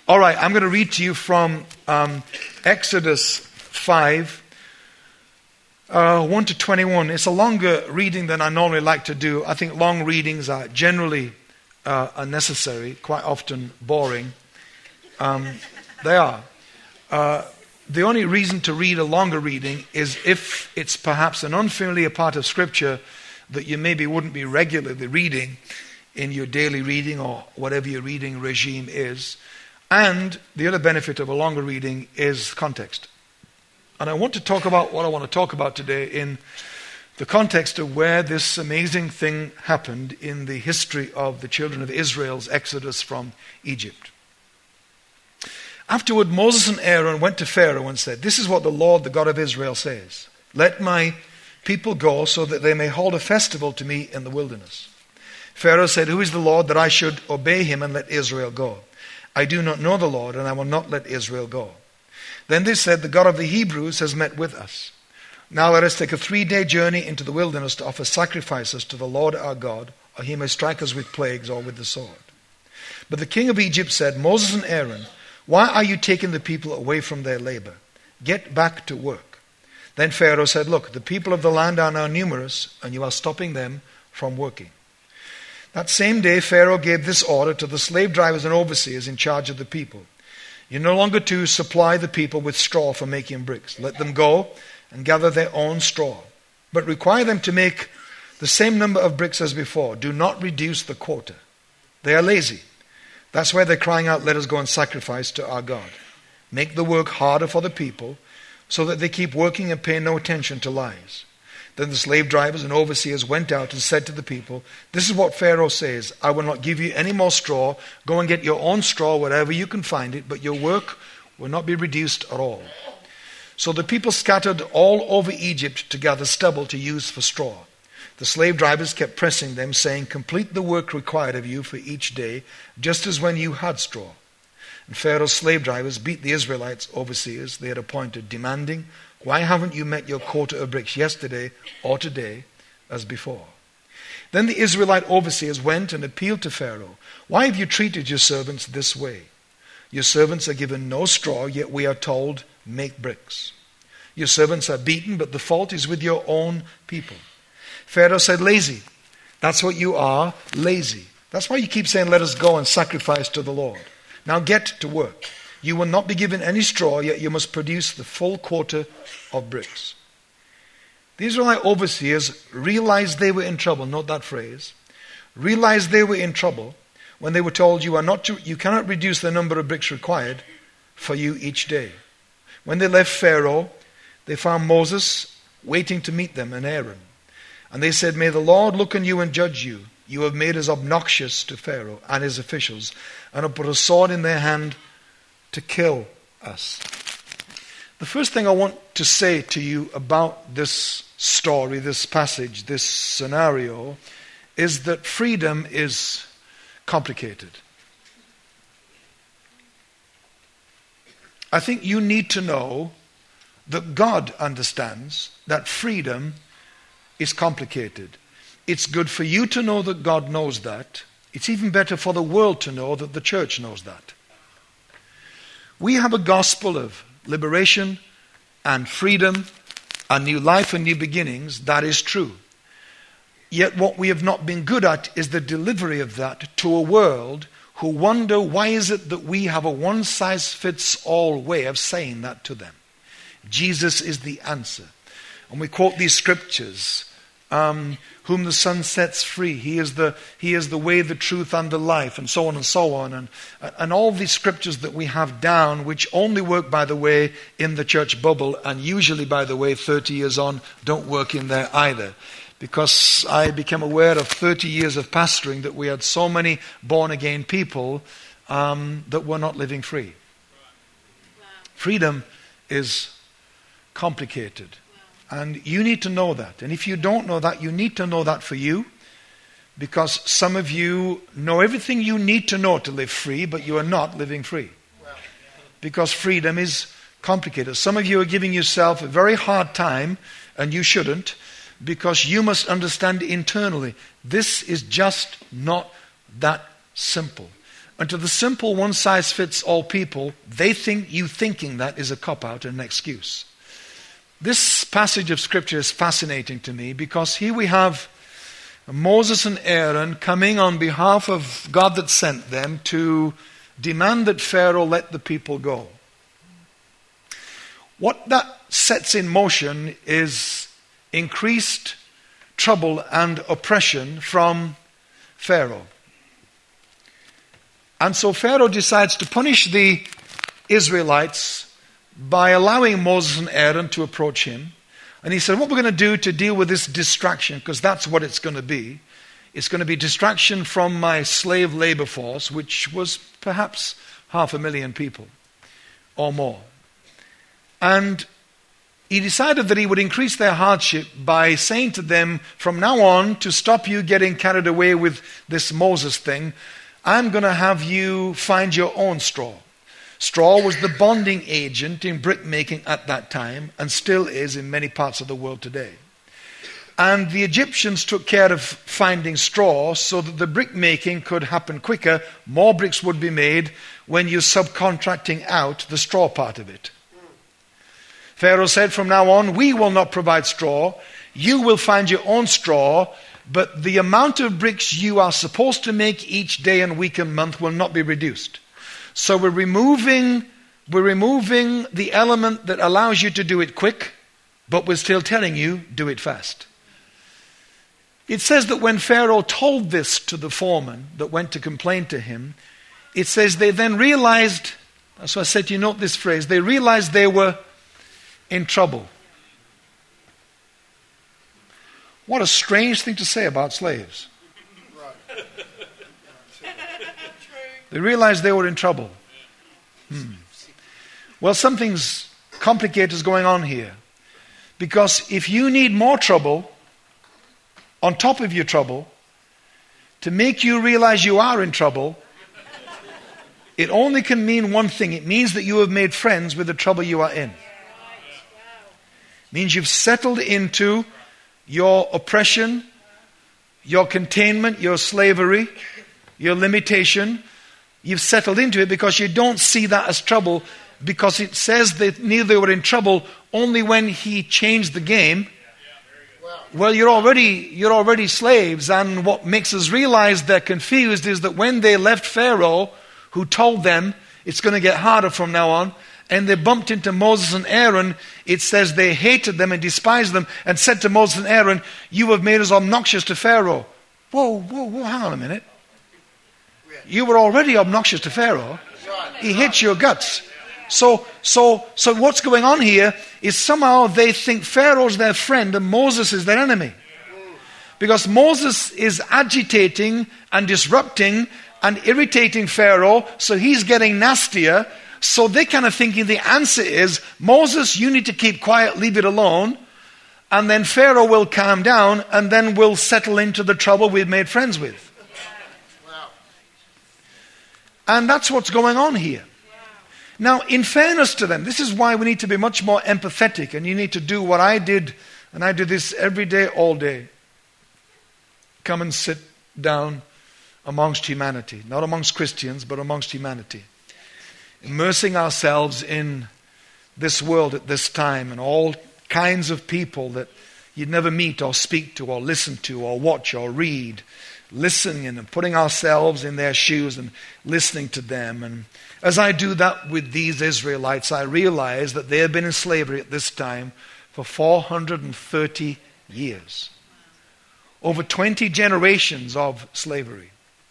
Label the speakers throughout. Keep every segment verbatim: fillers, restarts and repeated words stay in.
Speaker 1: All right, I'm going to read to you from um, Exodus five, uh, one to twenty-one. It's a longer reading than I normally like to do. I think long readings are generally uh, unnecessary, quite often boring. Um, they are. Uh, the only reason to read a longer reading is if it's perhaps an unfamiliar part of Scripture that you maybe wouldn't be regularly reading in your daily reading or whatever your reading regime is. And the other benefit of a longer reading is context. And I want to talk about what I want to talk about today in the context of where this amazing thing happened in the history of the children of Israel's exodus from Egypt. Afterward, Moses and Aaron went to Pharaoh and said, "This is what the Lord, the God of Israel, says. Let my people go so that they may hold a festival to me in the wilderness." Pharaoh said, "Who is the Lord that I should obey him and let Israel go? I do not know the Lord, and I will not let Israel go." Then they said, "The God of the Hebrews has met with us. Now let us take a three-day journey into the wilderness to offer sacrifices to the Lord our God, or he may strike us with plagues or with the sword." But the king of Egypt said, "Moses and Aaron, why are you taking the people away from their labor? Get back to work." Then Pharaoh said, "Look, the people of the land are now numerous, and you are stopping them from working." That same day, Pharaoh gave this order to the slave drivers and overseers in charge of the people. "You no longer to supply the people with straw for making bricks. Let them go and gather their own straw. But require them to make the same number of bricks as before. Do not reduce the quota. They are lazy. That's why they're crying out, 'Let us go and sacrifice to our God.' Make the work harder for the people so that they keep working and pay no attention to lies." Then the slave drivers and overseers went out and said to the people, "This is what Pharaoh says. I will not give you any more straw. Go and get your own straw wherever you can find it, but your work will not be reduced at all." So the people scattered all over Egypt to gather stubble to use for straw. The slave drivers kept pressing them, saying, "Complete the work required of you for each day, just as when you had straw." And Pharaoh's slave drivers beat the Israelites overseers they had appointed, demanding, "Why haven't you met your quota of bricks yesterday or today as before?" Then the Israelite overseers went and appealed to Pharaoh, "Why have you treated your servants this way? Your servants are given no straw, yet we are told, 'Make bricks.' Your servants are beaten, but the fault is with your own people." Pharaoh said, "Lazy. That's what you are, lazy. That's why you keep saying, 'Let us go and sacrifice to the Lord.' Now get to work. You will not be given any straw, yet you must produce the full quota of bricks." The Israelite overseers realized they were in trouble. Note that phrase. Realized they were in trouble when they were told, you are not to, you cannot reduce the number of bricks required for you each day. When they left Pharaoh, they found Moses waiting to meet them and Aaron. And they said, "May the Lord look on you and judge you. You have made us obnoxious to Pharaoh and his officials, and have put a sword in their hand to kill us." The first thing I want to say to you about this story, this passage, this scenario, is that freedom is complicated. I think you need to know that God understands that freedom is complicated. It's good for you to know that God knows that. It's even better for the world to know that the church knows that. We have a gospel of liberation and freedom and new life and new beginnings. That is true. Yet what we have not been good at is the delivery of that to a world who wonder, why is it that we have a one-size-fits-all way of saying that to them? Jesus is the answer. And we quote these scriptures, um, whom the Son sets free. He is the He is the way, the truth, and the life, and so on and so on. And, and all these scriptures that we have down, which only work, by the way, in the church bubble, and usually, by the way, thirty years on, don't work in there either. Because I became aware of thirty years of pastoring that we had so many born-again people um, that were not living free. Wow. Freedom is complicated. And you need to know that. And if you don't know that, you need to know that for you. Because some of you know everything you need to know to live free, but you are not living free. Because freedom is complicated. Some of you are giving yourself a very hard time, and you shouldn't, because you must understand internally, this is just not that simple. And to the simple one-size-fits-all people, they think you thinking that is a cop-out and an excuse. This passage of Scripture is fascinating to me because here we have Moses and Aaron coming on behalf of God that sent them to demand that Pharaoh let the people go. What that sets in motion is increased trouble and oppression from Pharaoh. And so Pharaoh decides to punish the Israelites by allowing Moses and Aaron to approach him. And he said, what we're going to do to deal with this distraction, because that's what it's going to be, it's going to be distraction from my slave labor force, which was perhaps half a million people or more. And he decided that he would increase their hardship by saying to them, from now on, to stop you getting carried away with this Moses thing, I'm going to have you find your own straw. Straw was the bonding agent in brick making at that time and still is in many parts of the world today. And the Egyptians took care of finding straw so that the brick making could happen quicker. More bricks would be made when you're subcontracting out the straw part of it. Pharaoh said, from now on, we will not provide straw. You will find your own straw, but the amount of bricks you are supposed to make each day and week and month will not be reduced. So we're removing, we're removing the element that allows you to do it quick, but we're still telling you, do it fast. It says that when Pharaoh told this to the foreman that went to complain to him, it says they then realized, that's why I said you note this phrase, they realized they were in trouble. What a strange thing to say about slaves. They realized they were in trouble. Hmm. Well, something's complicated is going on here. Because if you need more trouble on top of your trouble to make you realize you are in trouble, it only can mean one thing. It means that you have made friends with the trouble you are in. It means you've settled into your oppression, your containment, your slavery, your limitation. You've settled into it because you don't see that as trouble, because it says that neither were in trouble only when he changed the game. Well, you're already you're already slaves, and what makes us realize they're confused is that when they left Pharaoh, who told them it's going to get harder from now on, and they bumped into Moses and Aaron, it says they hated them and despised them and said to Moses and Aaron, you have made us obnoxious to Pharaoh. Whoa, whoa, whoa, hang on a minute. You were already obnoxious to Pharaoh. He hates your guts. So, so, so what's going on here is somehow they think Pharaoh's their friend and Moses is their enemy. Because Moses is agitating and disrupting and irritating Pharaoh, so he's getting nastier. So they're kind of thinking the answer is, Moses, you need to keep quiet, leave it alone, and then Pharaoh will calm down, and then we'll settle into the trouble we've made friends with. Wow. And that's what's going on here. Wow. Now, in fairness to them, this is why we need to be much more empathetic, and you need to do what I did, and I do this every day, all day. Come and sit down amongst humanity. Not amongst Christians, but amongst humanity. Immersing ourselves in this world at this time and all kinds of people that you'd never meet or speak to or listen to or watch or read. Listening and putting ourselves in their shoes and listening to them. And as I do that with these Israelites, I realize that they have been in slavery at this time for four hundred thirty years. Over twenty generations of slavery.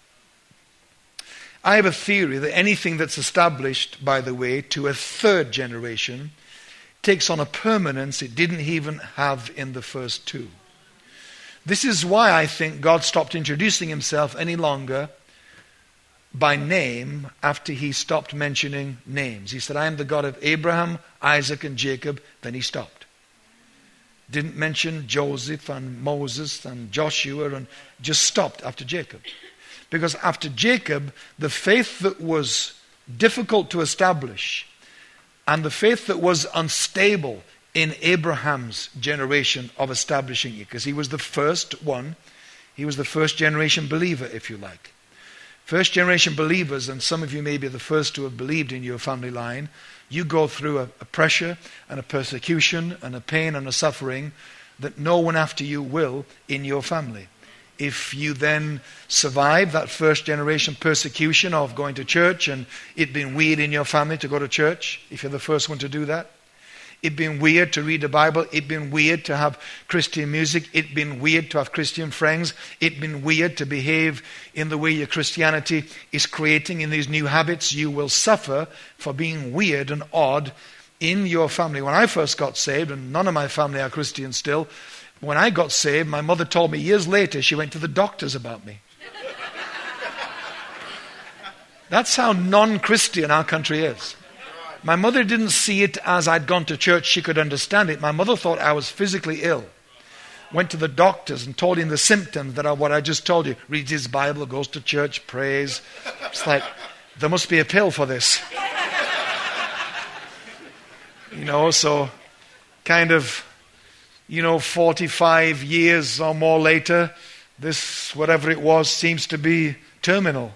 Speaker 1: I have a theory that anything that's established, by the way, to a third generation takes on a permanence it didn't even have in the first two. This is why I think God stopped introducing himself any longer by name after he stopped mentioning names. He said, I am the God of Abraham, Isaac, and Jacob. Then he stopped. Didn't mention Joseph and Moses and Joshua, and just stopped after Jacob. Because after Jacob, the faith that was difficult to establish and the faith that was unstable in Abraham's generation of establishing it, because he was the first one, he was the first generation believer, if you like. First generation believers, and some of you may be the first to have believed in your family line, you go through a, a pressure and a persecution and a pain and a suffering that no one after you will in your family. If you then survive that first generation persecution of going to church and it being weird in your family to go to church, if you're the first one to do that, it being weird to read the Bible, it being weird to have Christian music, it being weird to have Christian friends, it being weird to behave in the way your Christianity is creating in these new habits, you will suffer for being weird and odd in your family. When I first got saved, and none of my family are Christian still, when I got saved, my mother told me years later she went to the doctors about me. That's how non-Christian our country is. My mother didn't see it as I'd gone to church, she could understand it. My mother thought I was physically ill. Went to the doctors and told him the symptoms that are what I just told you. Reads his Bible, goes to church, prays. It's like, there must be a pill for this. You know, so kind of, you know, forty-five years or more later, this, whatever it was, seems to be terminal.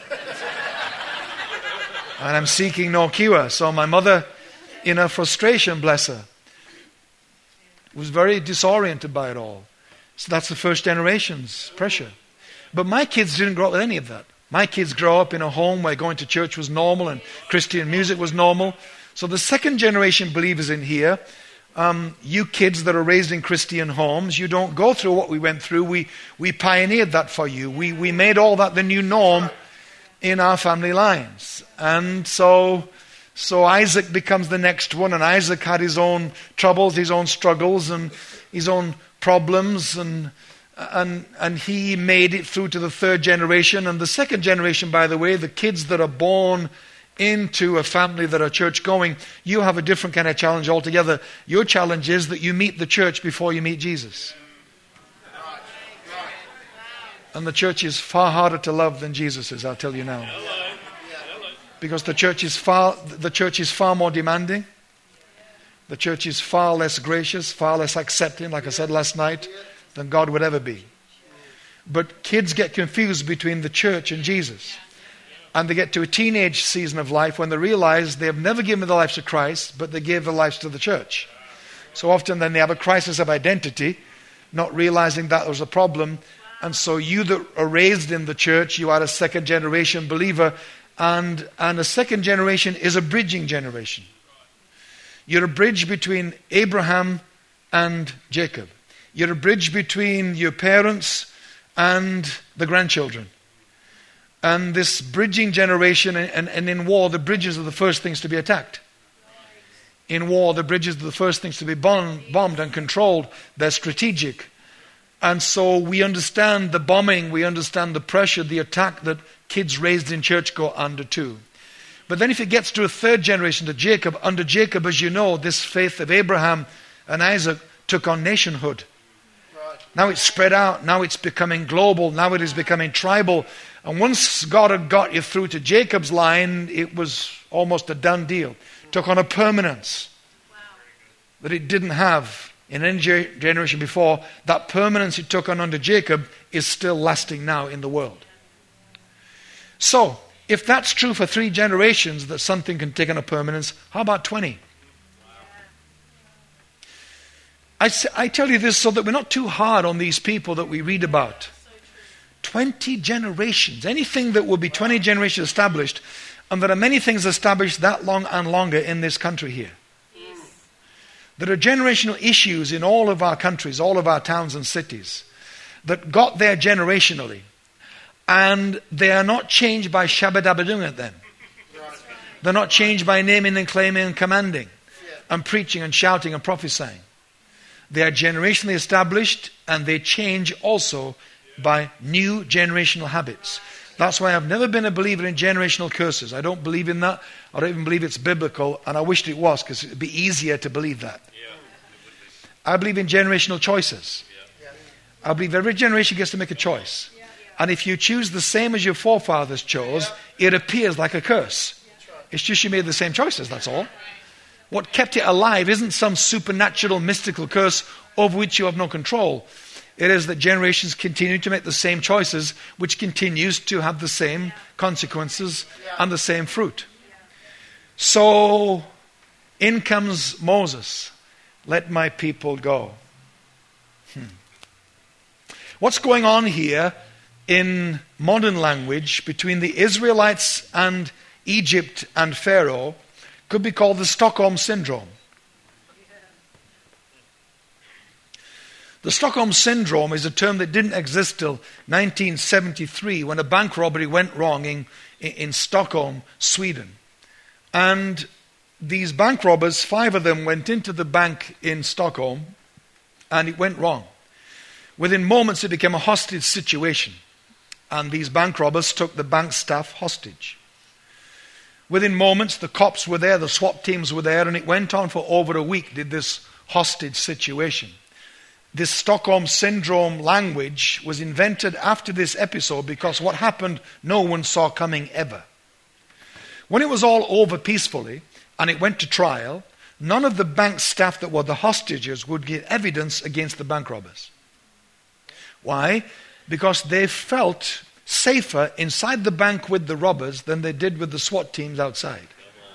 Speaker 1: And I'm seeking no cure. So my mother, in her frustration, bless her, was very disoriented by it all. So that's the first generation's pressure. But my kids didn't grow up with any of that. My kids grow up in a home where going to church was normal and Christian music was normal. So the second generation believers in here, um, you kids that are raised in Christian homes, you don't go through what we went through. We we pioneered that for you. We we made all that the new norm in our family lines. And so so Isaac becomes the next one, and Isaac had his own troubles, his own struggles, and his own problems, and and and he made it through to the third generation. And the second generation, by the way, the kids that are born into a family that are church going, you have a different kind of challenge altogether. Your challenge is that you meet the church before you meet Jesus. And the church is far harder to love than Jesus is, I'll tell you now. Because the church is far the church is far more demanding. The church is far less gracious, far less accepting, like I said last night, than God would ever be. But kids get confused between the church and Jesus. And they get to a teenage season of life when they realize they have never given their lives to Christ, but they gave their lives to the church. So often then they have a crisis of identity, not realizing that there's a problem. And so you that are raised in the church, you are a second generation believer. And, and a second generation is a bridging generation. You're a bridge between Abraham and Jacob. You're a bridge between your parents and the grandchildren. And this bridging generation, and, and in war, the bridges are the first things to be attacked. In war, the bridges are the first things to be bomb, bombed and controlled. They're strategic. And so we understand the bombing, we understand the pressure, the attack that kids raised in church go under too. But then if it gets to a third generation, to Jacob, under Jacob, as you know, this faith of Abraham and Isaac took on nationhood. Now it's spread out, now it's becoming global, now it is becoming tribal. And once God had got you through to Jacob's line, it was almost a done deal. It took on a permanence wow. that it didn't have in any generation before. That permanence it took on under Jacob is still lasting now in the world. So, if that's true for three generations, that something can take on a permanence, how about twenty? I, I tell you this so that we're not too hard on these people that we read about. twenty generations. Anything that will be twenty generations established, and there are many things established that long and longer in this country here. There are generational issues in all of our countries, all of our towns and cities, that got there generationally. And they are not changed by shabba-dabba doing it then. They're not changed by naming and claiming and commanding and preaching and shouting and prophesying. They are generationally established, and they change also by new generational habits. That's why I've never been a believer in generational curses. I don't believe in that. I don't even believe it's biblical, and I wished it was, because it would be easier to believe that. I believe in generational choices. I believe every generation gets to make a choice. And if you choose the same as your forefathers chose, it appears like a curse. It's just you made the same choices, that's all. What kept it alive isn't some supernatural, mystical curse over which you have no control. It is that generations continue to make the same choices, which continues to have the same consequences and the same fruit. So in comes Moses. Let my people go. Hmm. What's going on here in modern language between the Israelites and Egypt and Pharaoh could be called the Stockholm Syndrome. The Stockholm Syndrome is a term that didn't exist till nineteen seventy-three when a bank robbery went wrong in, in Stockholm, Sweden. And these bank robbers, five of them, went into the bank in Stockholm and it went wrong. Within moments it became a hostage situation and these bank robbers took the bank staff hostage. Within moments the cops were there, the SWAT teams were there, and it went on for over a week, did this hostage situation. This Stockholm Syndrome language was invented after this episode because what happened no one saw coming ever. When it was all over peacefully and it went to trial, none of the bank staff that were the hostages would give evidence against the bank robbers. Why? Because they felt safer inside the bank with the robbers than they did with the SWAT teams outside.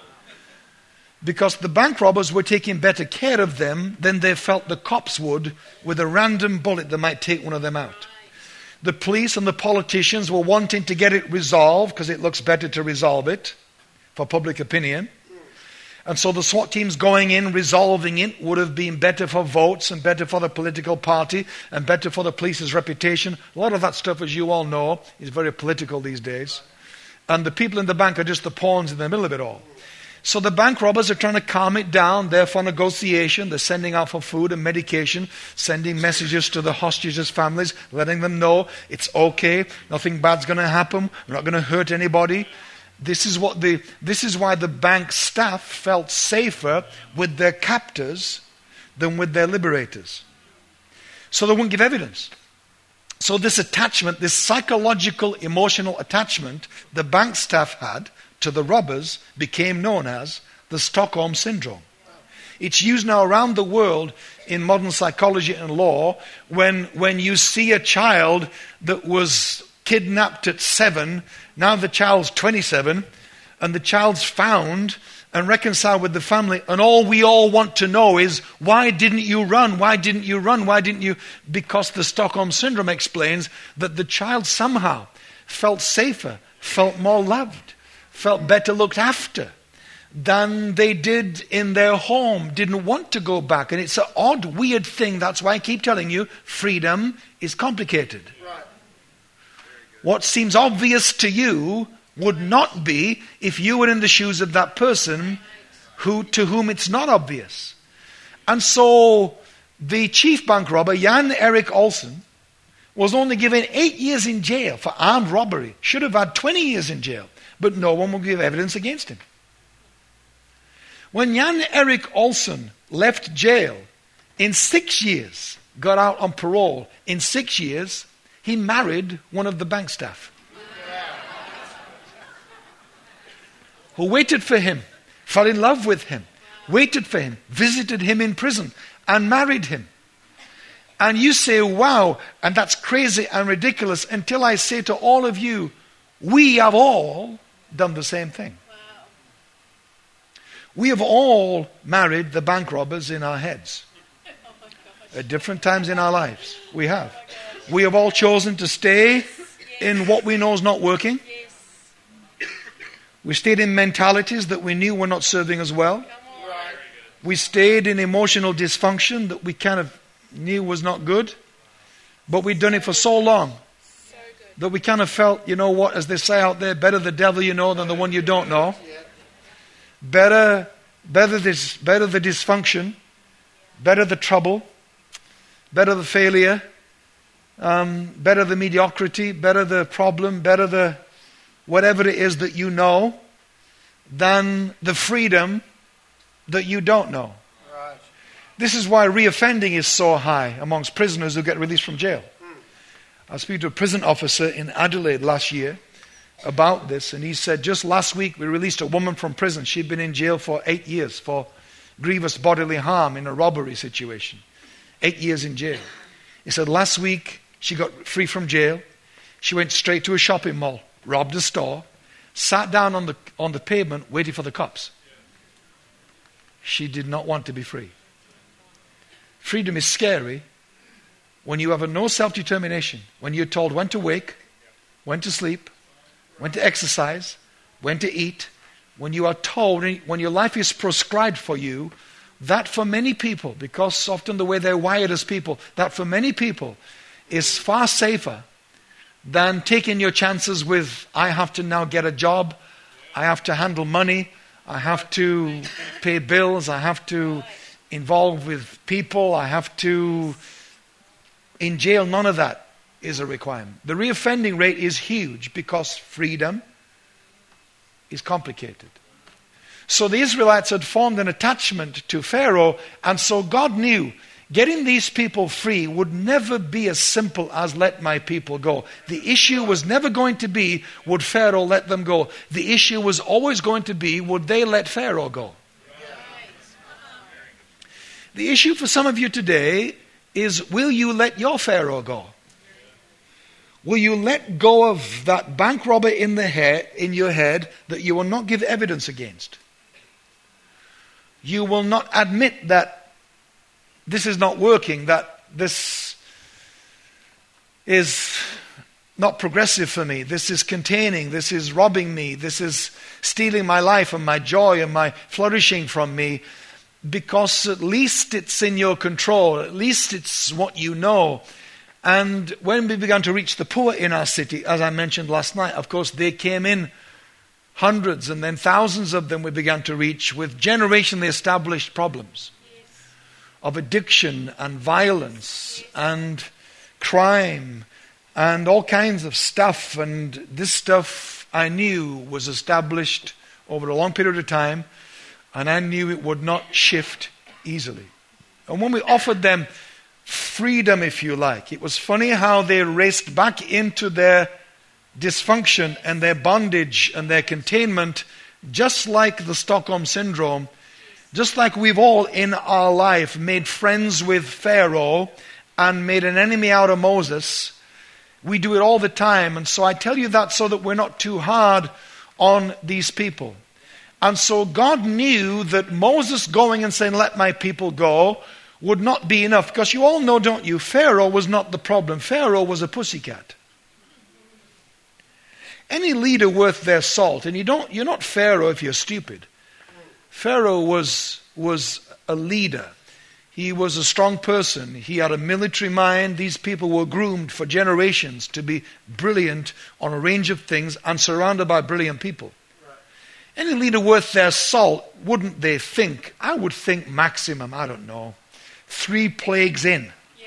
Speaker 1: Because the bank robbers were taking better care of them than they felt the cops would with a random bullet that might take one of them out. The police and the politicians were wanting to get it resolved because it looks better to resolve it for public opinion. And so the SWAT teams going in, resolving it, would have been better for votes and better for the political party and better for the police's reputation. A lot of that stuff, as you all know, is very political these days. And the people in the bank are just the pawns in the middle of it all. So the bank robbers are trying to calm it down. They're for negotiation. They're sending out for food and medication, sending messages to the hostages' families, letting them know it's okay, nothing bad's going to happen, we're not going to hurt anybody. This is what the this is why the bank staff felt safer with their captors than with their liberators. So they wouldn't give evidence. So this attachment, this psychological, emotional attachment the bank staff had to the robbers became known as the Stockholm Syndrome. It's used now around the world in modern psychology and law when, when you see a child that was kidnapped at seven, now the child's twenty-seven, and the child's found and reconciled with the family, and all we all want to know is, why didn't you run? Why didn't you run? Why didn't you? Because the Stockholm Syndrome explains that the child somehow felt safer, felt more loved, felt better looked after than they did in their home, didn't want to go back. And it's an odd, weird thing. That's why I keep telling you, freedom is complicated. Right. What seems obvious to you would not be if you were in the shoes of that person who to whom it's not obvious. And so the chief bank robber, Jan Erik Olsson, was only given eight years in jail for armed robbery. Should have had twenty years in jail. But no one will give evidence against him. When Jan Erik Olsson left jail, in six years, got out on parole, in six years, he married one of the bank staff. Who waited for him, fell in love with him, waited for him, visited him in prison, and married him. And you say, wow, and that's crazy and ridiculous, until I say to all of you, we have all done the same thing. Wow. We have all married the bank robbers in our heads. Oh At different times in our lives. We have. Oh we have all chosen to stay yes. in what we know is not working. Yes. We stayed in mentalities that we knew were not serving us well. Right. We stayed in emotional dysfunction that we kind of knew was not good. But we'd done it for so long that we kind of felt, you know what, as they say out there, better the devil you know than the one you don't know. Better, better this, better the dysfunction, better the trouble, better the failure, um, better the mediocrity, better the problem, better the whatever it is that you know, than the freedom that you don't know. Right. This is why reoffending is so high amongst prisoners who get released from jail. I was speaking to a prison officer in Adelaide last year about this, and he said just last week we released a woman from prison. She'd been in jail for eight years for grievous bodily harm in a robbery situation. Eight years in jail. He said last week she got free from jail. She went straight to a shopping mall, robbed a store, sat down on the on the pavement waiting for the cops. She did not want to be free. Freedom is scary when you have no self-determination, when you're told when to wake, when to sleep, when to exercise, when to eat, when you are told, when your life is prescribed for you, that for many people, because often the way they're wired as people, that for many people is far safer than taking your chances with, I have to now get a job, I have to handle money, I have to pay bills, I have to involve with people, I have to... In jail, none of that is a requirement. The reoffending rate is huge because freedom is complicated. So the Israelites had formed an attachment to Pharaoh, and so God knew getting these people free would never be as simple as let my people go. The issue was never going to be, would Pharaoh let them go? The issue was always going to be, would they let Pharaoh go? The issue for some of you today is, will you let your Pharaoh go? Will you let go of that bank robber in the head, in your head that you will not give evidence against? You will not admit that this is not working, that this is not progressive for me, this is containing, this is robbing me, this is stealing my life and my joy and my flourishing from me. Because at least it's in your control, at least it's what you know. And when we began to reach the poor in our city, as I mentioned last night, of course they came in hundreds and then thousands of them we began to reach with generationally established problems of addiction and violence and crime and all kinds of stuff. And this stuff I knew was established over a long period of time. And I knew it would not shift easily. And when we offered them freedom, if you like, it was funny how they raced back into their dysfunction and their bondage and their containment, just like the Stockholm Syndrome, just like we've all in our life made friends with Pharaoh and made an enemy out of Moses. We do it all the time. And so I tell you that so that we're not too hard on these people. And so God knew that Moses going and saying, let my people go, would not be enough. Because you all know, don't you, Pharaoh was not the problem. Pharaoh was a pussycat. Any leader worth their salt, and you don't, you're not Pharaoh if you're stupid. Pharaoh was, was a leader. He was a strong person. He had a military mind. These people were groomed for generations to be brilliant on a range of things and surrounded by brilliant people. Any leader worth their salt, wouldn't they think, I would think maximum, I don't know, three plagues in. Yeah.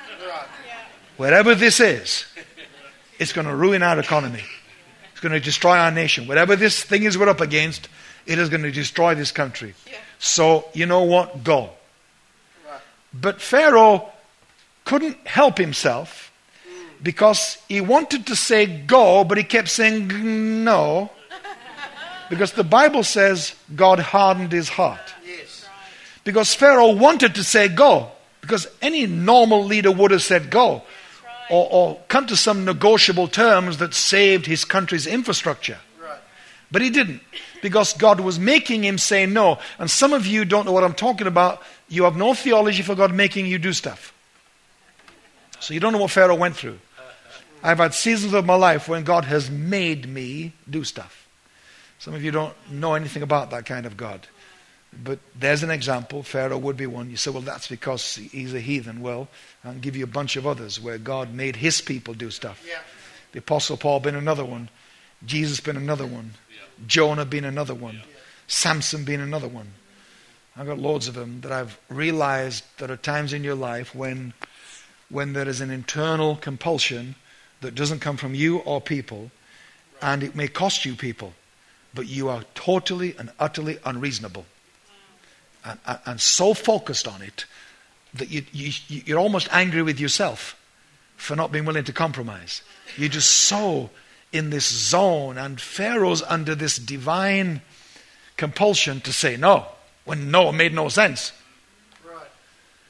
Speaker 1: Whatever this is, it's going to ruin our economy. It's going to destroy our nation. Whatever this thing is we're up against, it is going to destroy this country. Yeah. So, you know what? Go. Right. But Pharaoh couldn't help himself because he wanted to say go, but he kept saying no. Because the Bible says God hardened his heart. Yes. Because Pharaoh wanted to say go. Because any normal leader would have said go. Right. Or, or come to some negotiable terms that saved his country's infrastructure. Right. But he didn't. Because God was making him say no. And some of you don't know what I'm talking about. You have no theology for God making you do stuff. So you don't know what Pharaoh went through. I've had seasons of my life when God has made me do stuff. Some of you don't know anything about that kind of God. But there's an example. Pharaoh would be one. You say, well, that's because he's a heathen. Well, I'll give you a bunch of others where God made his people do stuff. Yeah. The Apostle Paul been another one. Jesus been another one. Yeah. Jonah been another one. Yeah. Samson been another one. I've got loads of them that I've realized there are times in your life when, when there is an internal compulsion that doesn't come from you or people, right. And it may cost you people. But you are totally and utterly unreasonable. And, and, and so focused on it that you, you, you're almost angry with yourself for not being willing to compromise. You're just so in this zone. And Pharaoh's under this divine compulsion to say no, when no made no sense. Right.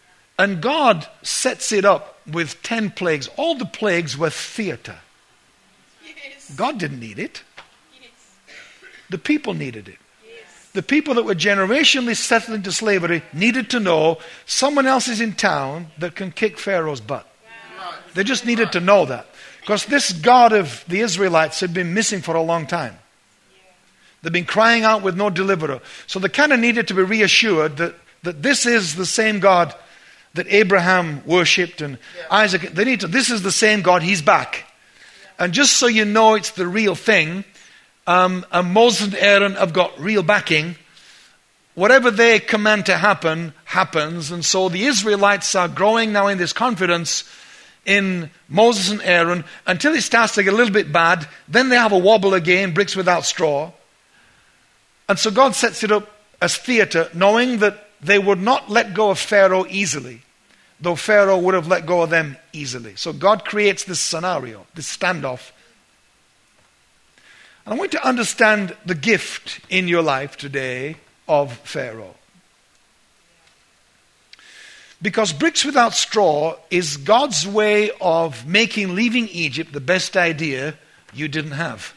Speaker 1: And God sets it up with ten plagues. All the plagues were theater.
Speaker 2: Yes.
Speaker 1: God didn't need it.
Speaker 2: Yes.
Speaker 1: The people needed it.
Speaker 2: Yes.
Speaker 1: The people that were generationally settled into slavery needed to know someone else is in town that can kick Pharaoh's butt.
Speaker 2: Wow.
Speaker 1: They just needed to know that. Because this God of the Israelites had been missing for a long time. They've been crying out with no deliverer. So they kind of needed to be reassured that, that this is the same God that Abraham worshipped and yeah. Isaac. They need to, this is the same God, he's back. Yeah. And just so you know it's the real thing, um, and Moses and Aaron have got real backing. Whatever they command to happen, happens. And so the Israelites are growing now in this confidence in Moses and Aaron until it starts to get a little bit bad. Then they have a wobble again, bricks without straw. And so God sets it up as theater, knowing that they would not let go of Pharaoh easily, though Pharaoh would have let go of them easily. So God creates this scenario, this standoff. And I want you to understand the gift in your life today of Pharaoh. Because bricks without straw is God's way of making leaving Egypt the best idea you didn't have.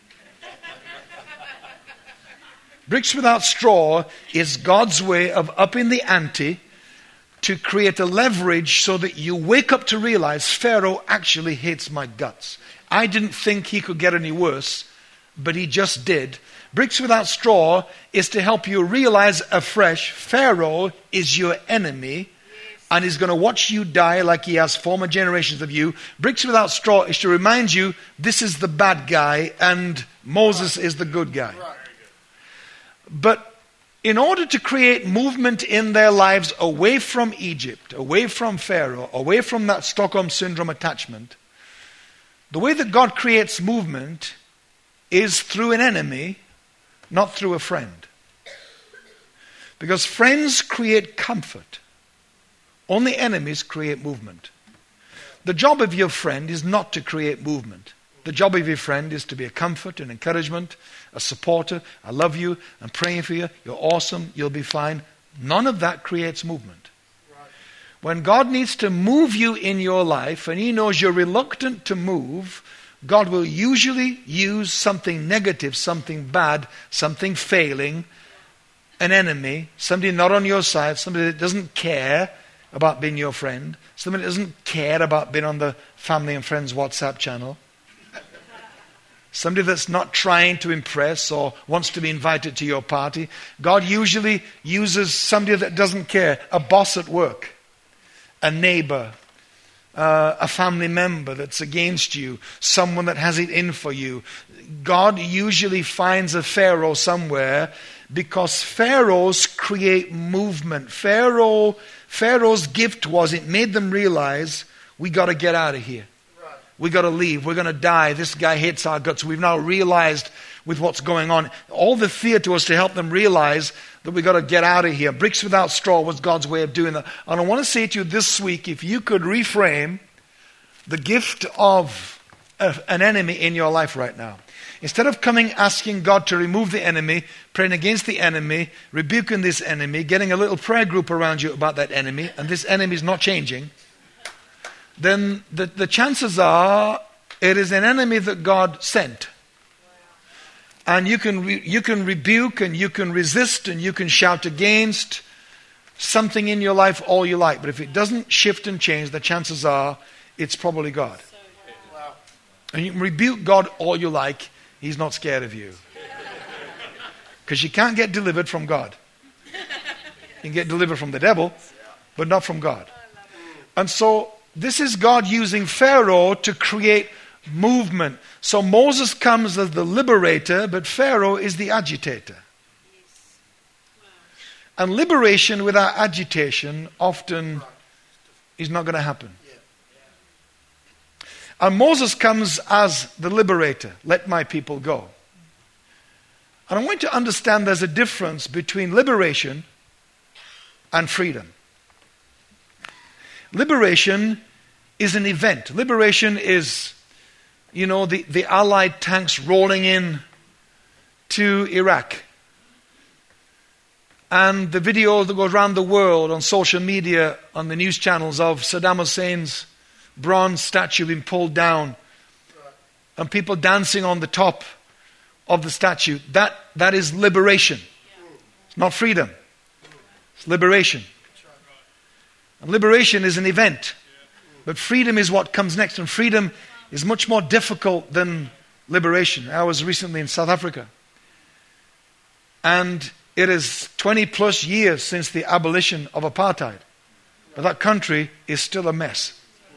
Speaker 1: Bricks without straw is God's way of upping the ante to create a leverage so that you wake up to realize Pharaoh actually hates my guts. I didn't think he could get any worse, but he just did. Bricks without straw is to help you realize afresh Pharaoh is your enemy and he's going to watch you die like he has former generations of you. Bricks without straw is to remind you this is the bad guy and Moses is the good guy. But in order to create movement in their lives away from Egypt, away from Pharaoh, away from that Stockholm Syndrome attachment, the way that God creates movement is through an enemy, not through a friend. Because friends create comfort. Only enemies create movement. The job of your friend is not to create movement. The job of your friend is to be a comfort, an encouragement, a supporter. I love you. I'm praying for you. You're awesome. You'll be fine. None of that creates movement. Right. When God needs to move you in your life and he knows you're reluctant to move, God will usually use something negative, something bad, something failing, an enemy, somebody not on your side, somebody that doesn't care about being your friend, somebody that doesn't care about being on the family and friends WhatsApp channel, somebody that's not trying to impress or wants to be invited to your party. God usually uses somebody that doesn't care, a boss at work, a neighbor, uh, a family member that's against you, someone that has it in for you. God usually finds a Pharaoh somewhere because Pharaohs create movement. Pharaoh, Pharaoh's gift was it made them realize we got to get out of here. We got to leave. We're going to die. This guy hates our guts. We've now realized with what's going on. All the theater was to help them realize that we got to get out of here. Bricks without straw was God's way of doing that. And I want to say to you this week, if you could reframe the gift of a, an enemy in your life right now. Instead of coming asking God to remove the enemy, praying against the enemy, rebuking this enemy, getting a little prayer group around you about that enemy, and this enemy is not changing, then the, the chances are it is an enemy that God sent. And you can re, you can rebuke and you can resist and you can shout against something in your life all you like. But if it doesn't shift and change, the chances are it's probably God. And you can rebuke God all you like. He's not scared of you. Because you can't get delivered from God. You can get delivered from the devil, but not from God. And so this is God using Pharaoh to create movement. So Moses comes as the liberator, but Pharaoh is the agitator. And liberation without agitation often is not going to happen. And Moses comes as the liberator. Let my people go. And I want you to understand there's a difference between liberation and freedom. Liberation is an event. Liberation is, you know, the, the Allied tanks rolling in to Iraq. And the video that goes around the world on social media, on the news channels of Saddam Hussein's bronze statue being pulled down and people dancing on the top of the statue, that, that is liberation. It's not freedom. It's liberation. And liberation is an event. But freedom is what comes next. And freedom is much more difficult than liberation. I was recently in South Africa. And it is twenty plus years since the abolition of apartheid. But that country is still a mess.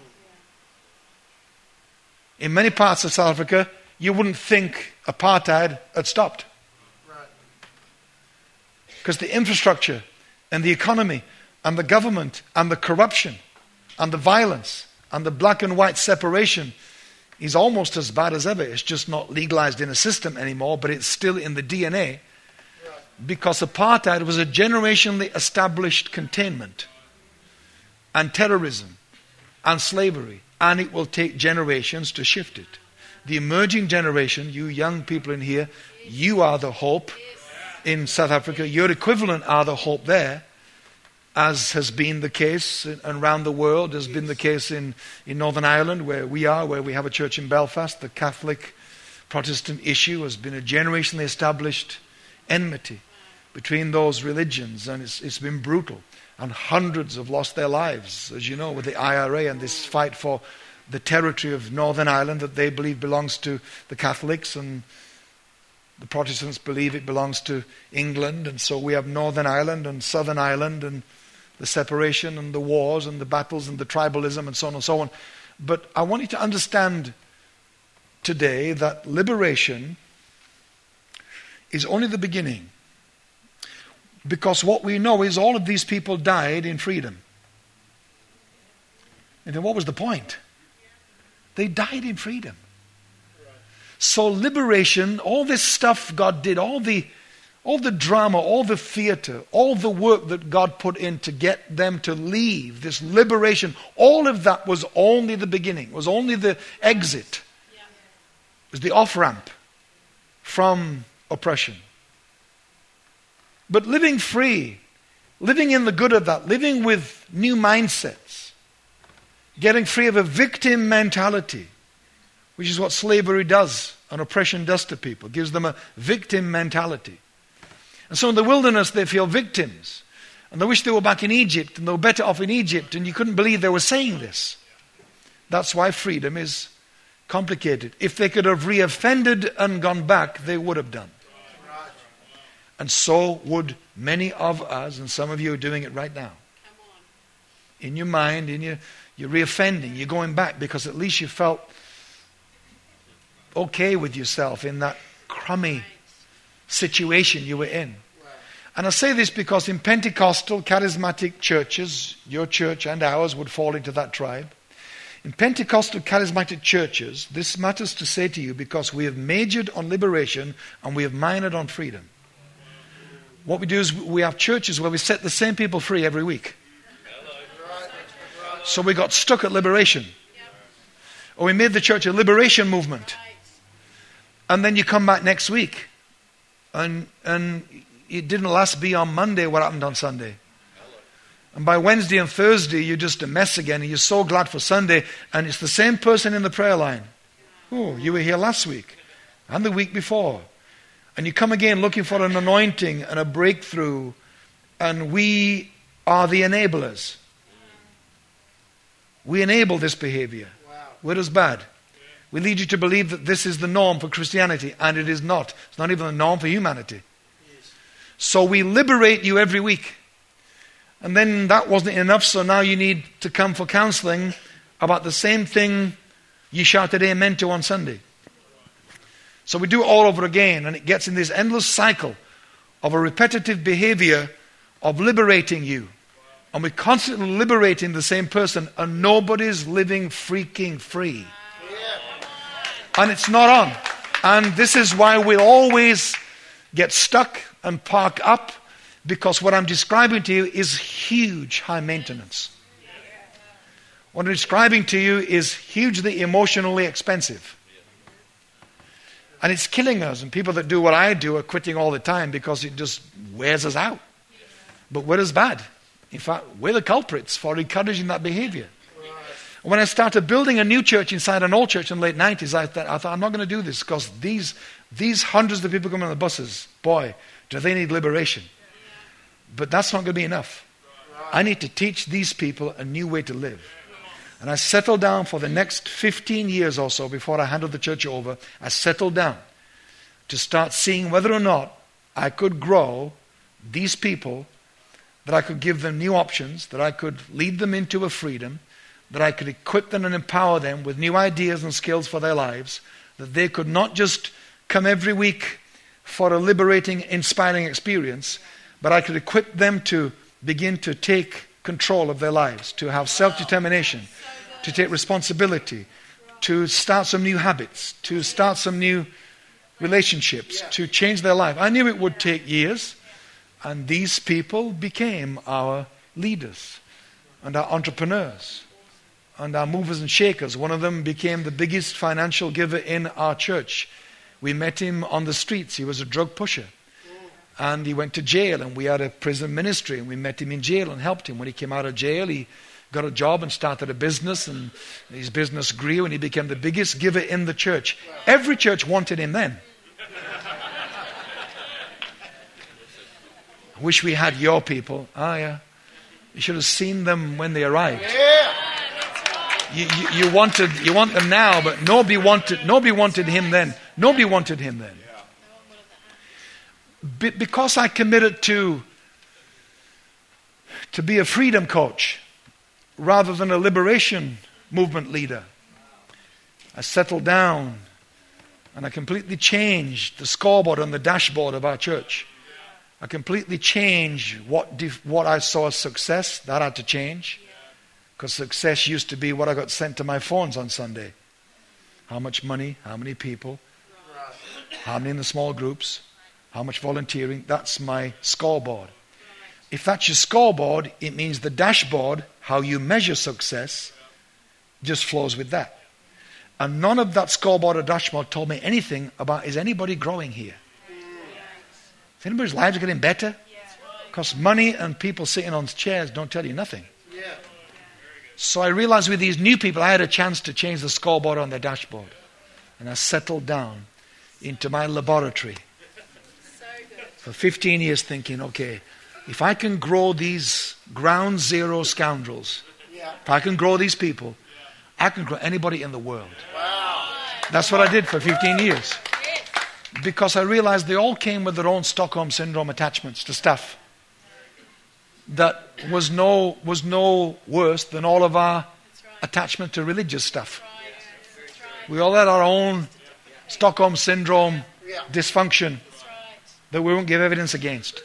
Speaker 1: In many parts of South Africa, you wouldn't think apartheid had stopped. Because the infrastructure and the economy and the government and the corruption and the violence and the black and white separation is almost as bad as ever. It's just not legalized in a system anymore, but it's still in the D N A. Because apartheid was a generationally established containment and terrorism and slavery, and it will take generations to shift it. The emerging generation, you young people in here, you are the hope in South Africa. Your equivalent are the hope there, as has been the case around the world, has been the case in, in Northern Ireland, where we are, where we have a church in Belfast. The Catholic Protestant issue has been a generationally established enmity between those religions, and it's, it's been brutal. And hundreds have lost their lives, as you know, with the I R A and this fight for the territory of Northern Ireland that they believe belongs to the Catholics, and the Protestants believe it belongs to England. And so we have Northern Ireland and Southern Ireland, and the separation and the wars and the battles and the tribalism and so on and so on. But I want you to understand today that liberation is only the beginning. Because what we know is all of these people died in freedom. And then what was the point? They died in freedom. So liberation, all this stuff God did, all the all the drama, all the theater, all the work that God put in to get them to leave, this liberation, all of that was only the beginning, was only the exit. It was the off-ramp from oppression. But living free, living in the good of that, living with new mindsets, getting free of a victim mentality, which is what slavery does and oppression does to people, gives them a victim mentality. And so in the wilderness they feel victims, and they wish they were back in Egypt, and they were better off in Egypt, and you couldn't believe they were saying this. That's why freedom is complicated. If they could have reoffended and gone back, they would have done. And so would many of us, and some of you are doing it right now. In your mind, in your, you're reoffending, you're going back because at least you felt okay with yourself in that crummy situation you were in. And I say this because in Pentecostal charismatic churches, your church and ours would fall into that tribe. In Pentecostal charismatic churches, this matters to say to you because we have majored on liberation and we have minored on freedom. What we do is we have churches where we set the same people free every week. So we got stuck at liberation. Or we made the church a liberation movement. And then you come back next week. And and it didn't last be on Monday what happened on Sunday. And by Wednesday and Thursday you're just a mess again. And you're so glad for Sunday. And it's the same person in the prayer line. Oh, you were here last week. And the week before. And you come again looking for an anointing and a breakthrough. And we are the enablers. We enable this behavior. We're as bad. We lead you to believe that this is the norm for Christianity. And it is not. It's not even the norm for humanity. So we liberate you every week. And then that wasn't enough. So now you need to come for counseling about the same thing you shouted amen to on Sunday. So we do it all over again, and it gets in this endless cycle of a repetitive behavior of liberating you. And we're constantly liberating the same person, and nobody's living freaking free. And it's not on. And this is why we always get stuck and park up, because what I'm describing to you is huge high maintenance. What I'm describing to you is hugely emotionally expensive. And it's killing us. And people that do what I do are quitting all the time because it just wears us out. But we're as bad. In fact, we're the culprits for encouraging that behavior. When I started building a new church inside an old church in the late nineties, I thought, I thought I'm not going to do this because these, these hundreds of people coming on the buses, boy, do they need liberation. But that's not going to be enough. I need to teach these people a new way to live. And I settled down for the next fifteen years or so before I handed the church over. I settled down to start seeing whether or not I could grow these people, that I could give them new options, that I could lead them into a freedom, that I could equip them and empower them with new ideas and skills for their lives, that they could not just come every week for a liberating, inspiring experience, but I could equip them to begin to take control of their lives, to have self-determination, to take responsibility, to start some new habits, to start some new relationships, to change their life. I knew it would take years, and these people became our leaders and our entrepreneurs and our movers and shakers. One of them became the biggest financial giver in our church. We met him on the streets. He was a drug pusher. And he went to jail, and we had a prison ministry, and we met him in jail and helped him. When he came out of jail, he got a job and started a business, and his business grew, and he became the biggest giver in the church. Every church wanted him then. I wish we had your people. Ah, yeah. You should have seen them when they arrived. You, you, you wanted, you want them now, but nobody wanted, nobody wanted him then. Nobody wanted him then. Be, because I committed to to be a freedom coach rather than a liberation movement leader, I settled down and I completely changed the scoreboard on the dashboard of our church. I completely changed what def, what I saw as success. That had to change. Because success used to be what I got sent to my phones on Sunday. How much money, how many people, how many in the small groups, how much volunteering. That's my scoreboard. If that's your scoreboard, it means the dashboard, how you measure success, just flows with that. And none of that scoreboard or dashboard told me anything about, is anybody growing here? Is anybody's lives getting better? Because money and people sitting on chairs don't tell you nothing. So I realized with these new people, I had a chance to change the scoreboard on their dashboard. And I settled down into my laboratory for fifteen years thinking, okay, if I can grow these ground zero scoundrels, if I can grow these people, I can grow anybody in the world. That's what I did for fifteen years. Because I realized they all came with their own Stockholm Syndrome attachments to stuff that was no was no worse than all of our attachment to religious stuff. We all had our own Stockholm Syndrome dysfunction that we won't give evidence against.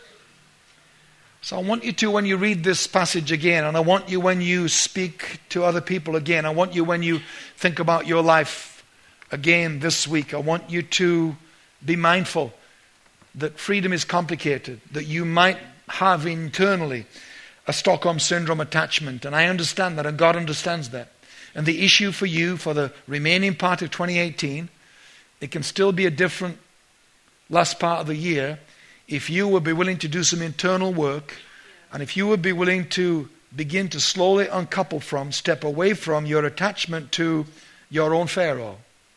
Speaker 1: So I want you to, when you read this passage again, and I want you when you speak to other people again, I want you when you think about your life again this week, I want you to be mindful that freedom is complicated, that you might have internally a Stockholm Syndrome attachment, and I understand that, and God understands that. And the issue for you for the remaining part of twenty eighteen, it can still be a different last part of the year if you would be willing to do some internal work, and if you would be willing to begin to slowly uncouple from, step away from your attachment to your own Pharaoh.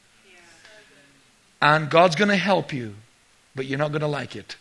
Speaker 1: And God's going to help you, but you're not going to like it.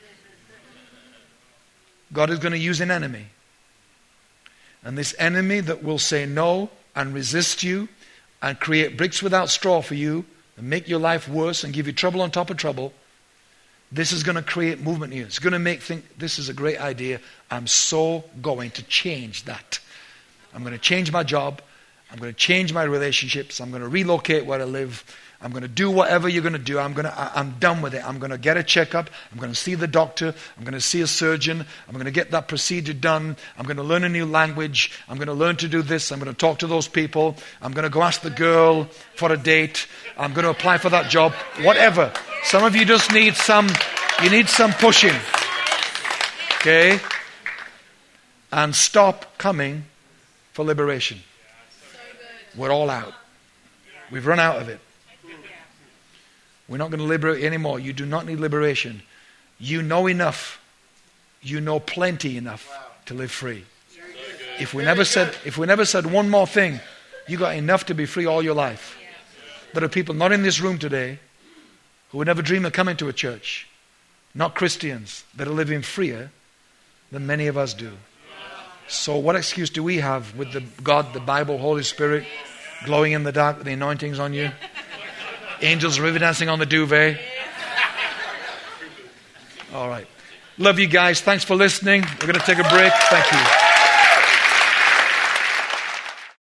Speaker 1: God is going to use an enemy. And this enemy that will say no and resist you and create bricks without straw for you and make your life worse and give you trouble on top of trouble, this is going to create movement here. It's going to make think this is a great idea. I'm so going to change that. I'm going to change my job. I'm going to change my relationships. I'm going to relocate where I live. I'm going to do whatever you're going to do. I'm going to, I, I'm done with it. I'm going to get a checkup. I'm going to see the doctor. I'm going to see a surgeon. I'm going to get that procedure done. I'm going to learn a new language. I'm going to learn to do this. I'm going to talk to those people. I'm going to go ask the girl for a date. I'm going to apply for that job. Whatever. Some of you just need some, you need some pushing. Okay? And stop coming for liberation. We're all out. We've run out of it. We're not going to liberate anymore. You do not need liberation. You know enough you know plenty enough to live free. If we never said, if we never said one more thing, you got enough to be free all your life. There are people not in this room today who would never dream of coming to a church, not Christians, that are living freer than many of us do. So what excuse do we have with the God, the Bible, Holy Spirit, glowing in the dark with the anointings on you? Angels river dancing on the duvet. All right. Love you guys. Thanks for listening. We're going to take a break. Thank you.